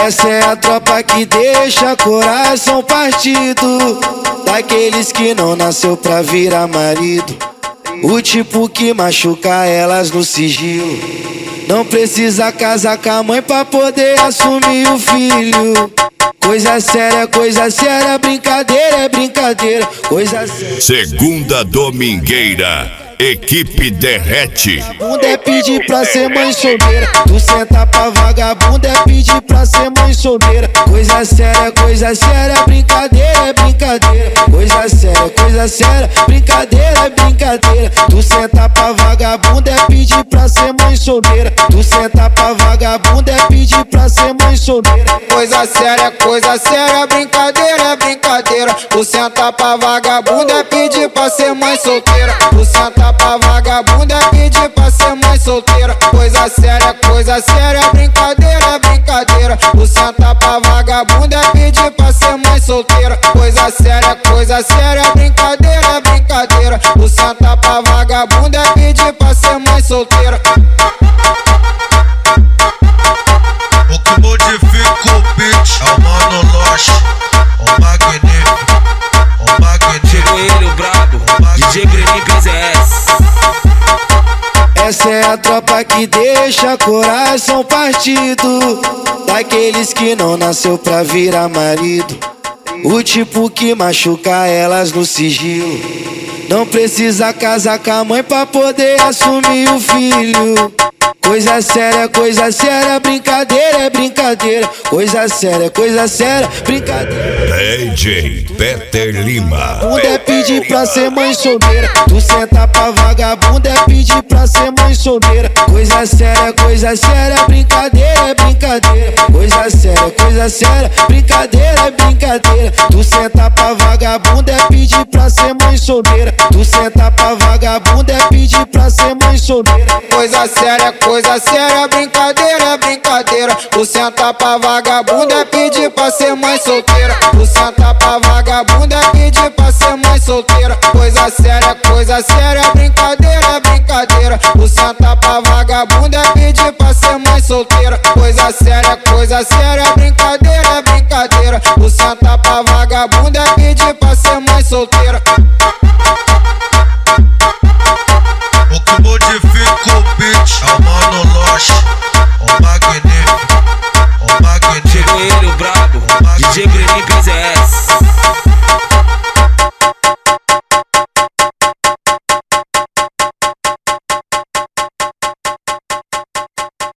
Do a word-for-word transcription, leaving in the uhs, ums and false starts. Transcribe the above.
Essa é a tropa que deixa coração partido, daqueles que não nasceu pra virar marido. O tipo que machuca elas no sigilo, não precisa casar com a mãe pra poder assumir o filho. Coisa séria, coisa séria, brincadeira é brincadeira, coisa séria. Segunda domingueira, equipe derrete. Vagabundo é pedir pra ser mãe solteira, tu senta pra vagabundo é pedir pra ser mãe solteira. Coisa séria, coisa séria, brincadeira é brincadeira, coisa séria, coisa séria, brincadeira é brincadeira. Tu senta pra vagabundo é pedir pra ser mãe solteira, tu senta pra vagabundo é pedir pra ser mãe solteira. Coisa séria, coisa séria, brincadeira é brincadeira. Tu senta pra vagabundo é pedir pra ser mãe solteira, tu senta pra vagabundo é pedir pra ser mãe solteira. Coisa séria, coisa séria, brincadeira é brincadeira. Tu senta pra vagabundo é pedir pra ser mãe solteira. Coisa séria, coisa séria, brincadeira é brincadeira. Tu senta pra vagabundo é pedir pra ser mãe solteira. O que modifica o beat é o Mano Loche, o magnífico, o magnífico. Chegou ele, o brabo, D J Greninho P Z S. Essa é a tropa que deixa coração partido, daqueles que não nasceu pra virar marido. O tipo que machuca elas no sigilo, não precisa casar com a mãe pra poder assumir o filho. Coisa séria, coisa séria, brincadeira é brincadeira, coisa séria, coisa séria, brincadeira. D J Peter Lima. Vagabundo é pedir pra ser mãe solteira, tu senta pra vagabundo é pedir pra ser mãe solteira. Coisa séria, coisa séria, brincadeira é brincadeira, coisa séria, coisa séria, brincadeira é brincadeira. Tu senta pra vagabundo é pedir pra ser mãe solteira, tu senta pra vagabundo é pedir pra ser mãe solteira. Coisa séria, coisa séria, brincadeira é brincadeira. Tu senta pra vagabundo é pedir pra ser mãe solteira, tu senta pra vagabundo é pedir pra ser mãe solteira. Coisa séria, coisa séria, brincadeira é brincadeira. Tu senta pra vagabundo é pedir pra ser mãe solteira. Coisa séria, coisa séria, brincadeira é brincadeira. Tu senta pra vagabundo é pedir pra ser mãe solteira.